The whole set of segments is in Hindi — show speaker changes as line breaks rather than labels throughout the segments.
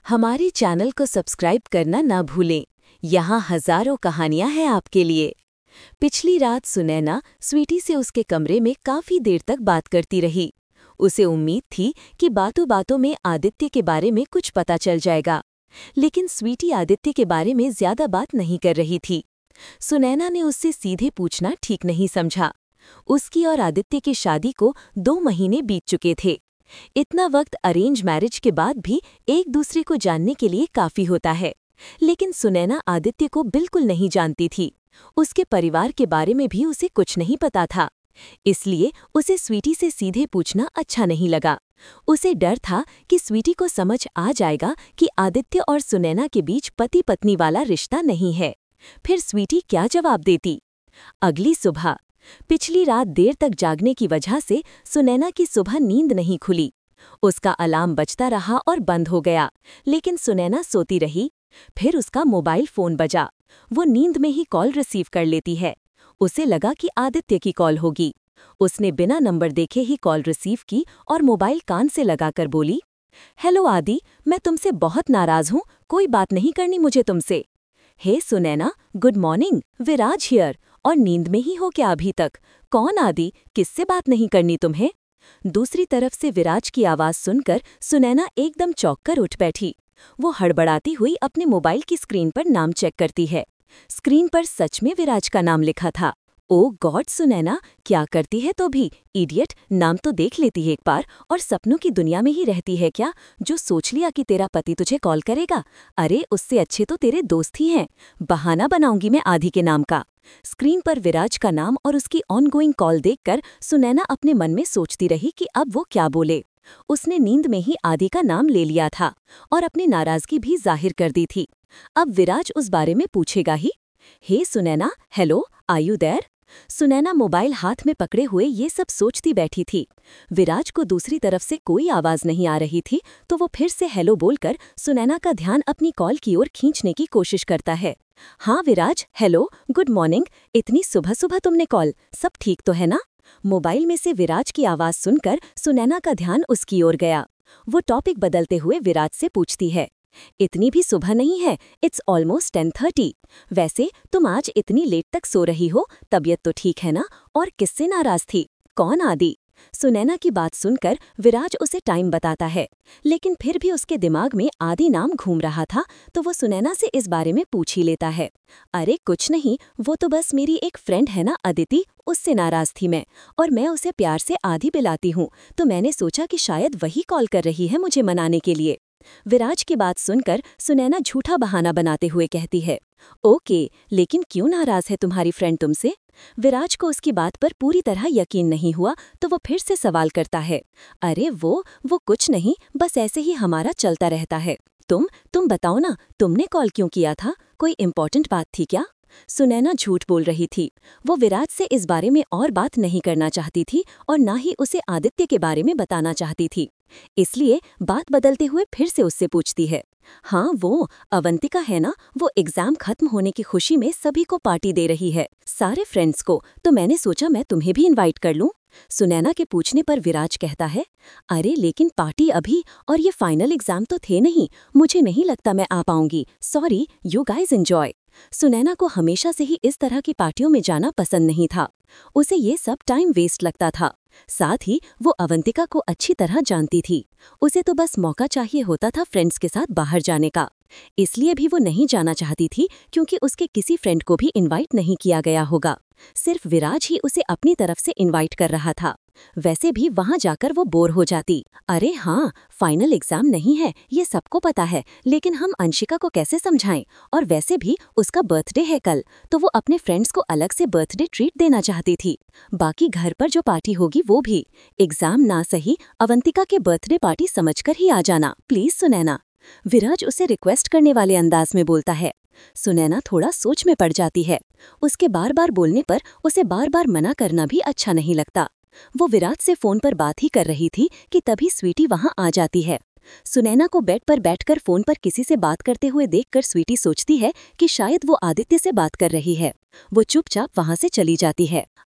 हमारे चैनल को सब्सक्राइब करना ना भूलें। यहाँ हजारों कहानियां हैं आपके लिए। पिछली रात सुनैना स्वीटी से उसके कमरे में काफी देर तक बात करती रही। उसे उम्मीद थी कि बातों बातों में आदित्य के बारे में कुछ पता चल जाएगा, लेकिन स्वीटी आदित्य के बारे में ज्यादा बात नहीं कर रही थी। सुनैना ने उससे सीधे पूछना ठीक नहीं समझा। उसकी और आदित्य की शादी को 2 महीने बीत चुके थे। इतना वक्त अरेंज मैरिज के बाद भी एक दूसरे को जानने के लिए काफी होता है, लेकिन सुनैना आदित्य को बिल्कुल नहीं जानती थी। उसके परिवार के बारे में भी उसे कुछ नहीं पता था, इसलिए उसे स्वीटी से सीधे पूछना अच्छा नहीं लगा। उसे डर था कि स्वीटी को समझ आ जाएगा कि आदित्य और सुनैना के बीच पति पत्नी वाला रिश्ता नहीं है। फिर स्वीटी क्या जवाब देती? अगली सुबह। पिछली रात देर तक जागने की वजह से सुनैना की सुबह नींद नहीं खुली। उसका अलार्म बजता रहा और बंद हो गया, लेकिन सुनैना सोती रही। फिर उसका मोबाइल फोन बजा। वो नींद में ही कॉल रिसीव कर लेती है। उसे लगा कि आदित्य की कॉल होगी। उसने बिना नंबर देखे ही कॉल रिसीव की और मोबाइल कान से लगाकर बोली, हेलो आदि, मैं तुमसे बहुत नाराज हूँ, कोई बात नहीं करनी मुझे तुमसे। Hey Sunaina, good morning, Viraj here. और नींद में ही हो क्या अभी तक? कौन आदि, किससे बात नहीं करनी तुम्हें? दूसरी तरफ से विराज की आवाज सुनकर सुनैना एकदम चौंक कर उठ बैठी। वो हड़बड़ाती हुई अपने मोबाइल की स्क्रीन पर नाम चेक करती है। स्क्रीन पर सच में विराज का नाम लिखा था। ओ गॉड सुनैना, क्या करती है तो भी? इडियट, नाम तो देख लेती है एक बार, और सपनों की दुनिया में ही रहती है क्या, जो सोच लिया कि तेरा पति तुझे कॉल करेगा? अरे उससे अच्छे तो तेरे दोस्त ही हैं। बहाना बनाऊंगी मैं आदि के नाम का। स्क्रीन पर विराज का नाम और उसकी ऑनगोइंग कॉल देखकर सुनैना अपने मन में सोचती रही कि अब वो क्या बोले। उसने नींद में ही आदि का नाम ले लिया था और अपनी नाराजगी भी जाहिर कर दी थी। अब विराज उस बारे में पूछेगा ही। Hey Sunaina, hello, are you there? Sunaina mobile हाथ में पकड़े हुए ये सब सोचती बैठी थी। विराज को दूसरी तरफ से कोई आवाज नहीं आ रही थी, तो वो फिर से हेलो बोलकर सुनैना का ध्यान अपनी कॉल की ओर खींचने की कोशिश करता है। हाँ विराज, हेलो, गुड मॉर्निंग। इतनी सुबह सुबह तुमने कॉल, सब ठीक तो है ना? मोबाइल में से विराज की आवाज सुनकर सुनैना का ध्यान उसकी ओर गया। वो टॉपिक बदलते हुए विराज से पूछती है, इतनी भी सुबह नहीं है, इट्स ऑलमोस्ट 10:30। वैसे तुम आज इतनी लेट तक सो रही हो, तबीयत तो ठीक है ना? और किससे नाराज थी? कौन आदि? सुनैना की बात सुनकर विराज उसे टाइम बताता है, लेकिन फिर भी उसके दिमाग में आदि नाम घूम रहा था, तो वो सुनैना से इस बारे में पूछ ही लेता है। अरे कुछ नहीं, वो तो बस मेरी एक फ्रेंड है ना अदिति, उससे नाराज थी मैं, और मैं उसे प्यार से आदि बुलाती हूँ, तो मैंने सोचा कि शायद वही कॉल कर रही है मुझे मनाने के लिए। विराज की बात सुनकर सुनैना झूठा बहाना बनाते हुए कहती है, ओके, लेकिन क्यों नाराज है तुम्हारी फ्रेंड तुमसे? विराज को उसकी बात पर पूरी तरह यकीन नहीं हुआ, तो वो फिर से सवाल करता है, अरे वो कुछ नहीं, बस ऐसे ही हमारा चलता रहता है। तुम बताओ ना, तुमने कॉल क्यों किया था? कोई इम्पोर्टेंट बात थी क्या? सुनैना झूठ बोल रही थी। वो विराज से इस बारे में और बात नहीं करना चाहती थी और ना ही उसे आदित्य के बारे में बताना चाहती थी। इसलिए बात बदलते हुए फिर से उससे पूछती है, हाँ वो अवंतिका है ना, वो एग्जाम खत्म होने की खुशी में सभी को पार्टी दे रही है, सारे फ्रेंड्स को, तो मैंने सोचा मैं तुम्हें भी इनवाइट कर लूं। सुनैना के पूछने पर विराज कहता है, अरे लेकिन पार्टी अभी, और ये फाइनल एग्जाम तो थे नहीं, मुझे नहीं लगता मैं आ पाऊंगी, sorry, you guys enjoy. Sunaina को हमेशा से ही इस तरह की पार्टियों में जाना पसंद नहीं था। उसे ये सब टाइम वेस्ट लगता था। साथ ही वो अवंतिका को अच्छी तरह जानती थी। उसे तो बस मौका चाहिए होता था फ्रेंड्स के साथ बाहर जाने का। इसलिए भी वो नहीं जाना चाहती थी, क्योंकि उसके किसी फ्रेंड को भी इनवाइट नहीं किया गया होगा। सिर्फ विराज ही उसे अपनी तरफ से इनवाइट कर रहा था। वैसे भी वहां जाकर वो बोर हो जाती। अरे हाँ, फाइनल एग्जाम नहीं है, ये सबको पता है, लेकिन हम अंशिका को कैसे समझाएं? और वैसे भी उसका बर्थडे है कल, तो वो अपने फ्रेंड्स को अलग से बर्थडे ट्रीट देना चाहती थी। बाकी घर पर जो पार्टी होगी वो भी। एग्जाम ना सही, अवंतिका के बर्थडे पार्टी समझकर ही आ जाना, प्लीज सुनैना। विराज उसे रिक्वेस्ट करने वाले अंदाज में बोलता है। सुनैना थोड़ा सोच में पड़ जाती है। उसके बार बार बोलने पर उसे बार बार मना करना भी अच्छा नहीं लगता। वो विराज से फोन पर बात ही कर रही थी कि तभी स्वीटी वहां आ जाती है। सुनैना को बेड पर बैठकर फोन पर किसी से बात करते हुए देखकर स्वीटी सोचती है कि शायद वो आदित्य से बात कर रही है। वो चुपचाप वहां से चली जाती है।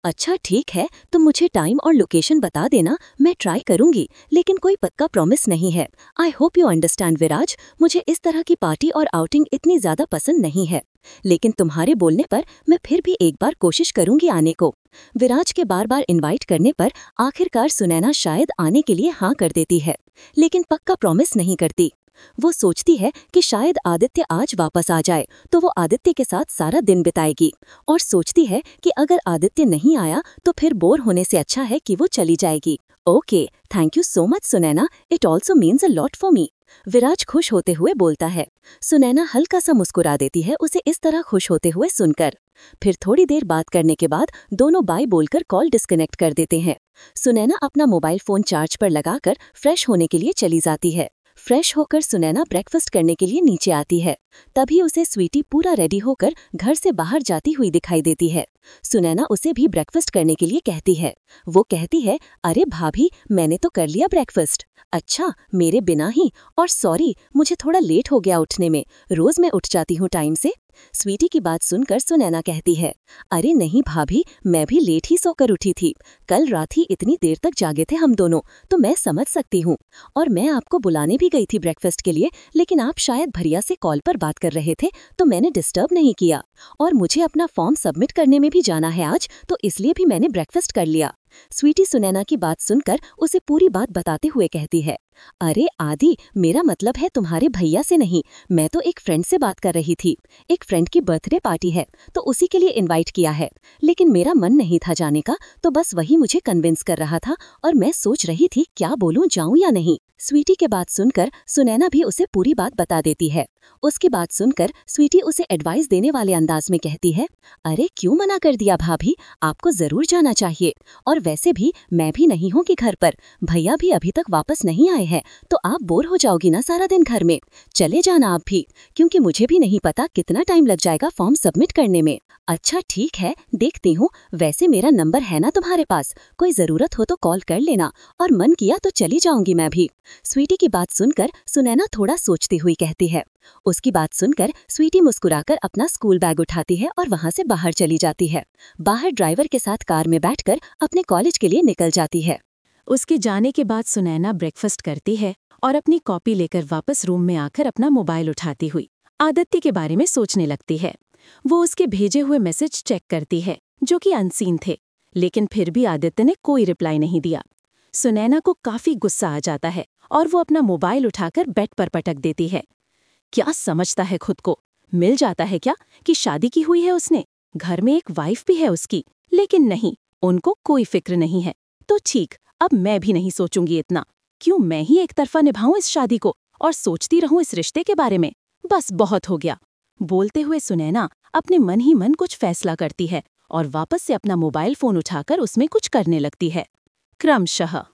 अच्छा ठीक है, तुम मुझे टाइम और लोकेशन बता देना, मैं ट्राई करूंगी, लेकिन कोई पक्का प्रॉमिस नहीं है। I hope you understand Viraj, मुझे इस तरह की पार्टी और आउटिंग इतनी ज्यादा पसंद नहीं है, लेकिन तुम्हारे बोलने पर मैं फिर भी एक बार कोशिश करूंगी आने को। विराज के बार बार इनवाइट करने पर आखिरकार सुनैना शायद आने के लिए हाँ कर देती है, लेकिन पक्का प्रॉमिस नहीं करती। वो सोचती है कि शायद आदित्य आज वापस आ जाए तो वो आदित्य के साथ सारा दिन बिताएगी, और सोचती है कि अगर आदित्य नहीं आया तो फिर बोर होने से अच्छा है कि वो चली जाएगी। Okay, thank you so much Sunaina, it also means a lot for me. Viraj खुश होते हुए बोलता है। सुनैना हल्का सा मुस्कुरा देती है उसे इस तरह खुश होते हुए सुनकर। फिर थोड़ी देर बात करने के बाद दोनों बाय बोलकर कॉल डिस्कनेक्ट कर देते हैं। सुनैना अपना मोबाइल फोन चार्ज पर लगाकर फ्रेश होने के लिए चली जाती है। फ्रेश होकर सुनैना ब्रेकफास्ट करने के लिए नीचे आती है। तभी उसे स्वीटी पूरा रेडी होकर घर से बाहर जाती हुई दिखाई देती है। सुनैना उसे भी ब्रेकफास्ट करने के लिए कहती है। वो कहती है, अरे भाभी, मैंने तो कर लिया ब्रेकफास्ट। अच्छा, मेरे बिना ही? और सॉरी, मुझे थोड़ा लेट हो गया उठने में, रोज मैं उठ जाती हूँ टाइम से। स्वीटी की बात सुनकर सुनैना कहती है, अरे नहीं भाभी, मैं भी लेट ही सोकर उठी थी। कल रात ही इतनी देर तक जागे थे हम दोनों, तो मैं समझ सकती हूँ। और मैं आपको बुलाने भी गई थी ब्रेकफास्ट के लिए, लेकिन आप शायद भैया से कॉल पर बात कर रहे थे, तो मैंने डिस्टर्ब नहीं किया। और मुझे अपना फॉर्म सबमिट करने में भी जाना है आज, तो इसलिए भी मैंने ब्रेकफास्ट कर लिया। स्वीटी सुनैना की बात सुनकर उसे पूरी बात बताते हुए कहती है, अरे आदि, मेरा मतलब है तुम्हारे भैया से नहीं, मैं तो एक फ्रेंड से बात कर रही थी। एक फ्रेंड की बर्थडे पार्टी है, तो उसी के लिए इनवाइट किया है, लेकिन मेरा मन नहीं था जाने का, तो बस वही मुझे कन्विंस कर रहा था, और मैं सोच रही थी क्या बोलूं, जाऊं या नहीं। स्वीटी के बात सुनकर सुनैना भी उसे पूरी बात बता देती है। उसकी बात सुनकर स्वीटी उसे एडवाइस देने वाले अंदाज में कहती है, अरे क्यों मना कर दिया भाभी, आपको जरूर जाना चाहिए। और वैसे भी मैं भी नहीं हूँ कि घर पर, भैया भी अभी तक वापस नहीं आए हैं, तो आप बोर हो जाओगी ना सारा दिन घर में। चले जाना आप भी, क्योंकि मुझे भी नहीं पता कितना टाइम लग जाएगा फॉर्म सबमिट करने में। अच्छा ठीक है, देखती हूँ, वैसे मेरा नंबर है ना तुम्हारे पास, कोई जरूरत हो तो कॉल कर लेना, और मन किया तो चली जाऊंगी मैं भी। स्वीटी की बात सुनकर सुनैना थोड़ा सोचती हुई कहती है। उसकी बात सुनकर स्वीटी मुस्कुराकर अपना स्कूल बैग उठाती है और वहां से बाहर चली जाती है। बाहर ड्राइवर के साथ कार में बैठकर अपने कॉलेज के लिए निकल जाती है।
उसके जाने के बाद सुनैना ब्रेकफास्ट करती है और अपनी कॉपी लेकर वापस रूम में आकर अपना मोबाइल उठाती हुई आदित्य के बारे में सोचने लगती है। वो उसके भेजे हुए मैसेज चेक करती है जो कि अनसीन थे, लेकिन फिर भी आदित्य ने कोई रिप्लाई नहीं दिया। सुनैना को काफी गुस्सा आ जाता है और वो अपना मोबाइल उठाकर बेड पर पटक देती है। क्या समझता है खुद को, मिल जाता है क्या कि शादी की हुई है उसने, घर में एक वाइफ भी है उसकी, लेकिन नहीं, उनको कोई फिक्र नहीं है। तो ठीक, अब मैं भी नहीं सोचूंगी इतना, क्यों मैं ही एक तरफा निभाऊं इस शादी को और सोचती रहूं इस रिश्ते के बारे में, बस बहुत हो गया। बोलते हुए सुनैना अपने मन ही मन कुछ फैसला करती है और वापस से अपना मोबाइल फोन उठाकर उसमें कुछ करने लगती है। क्रमशः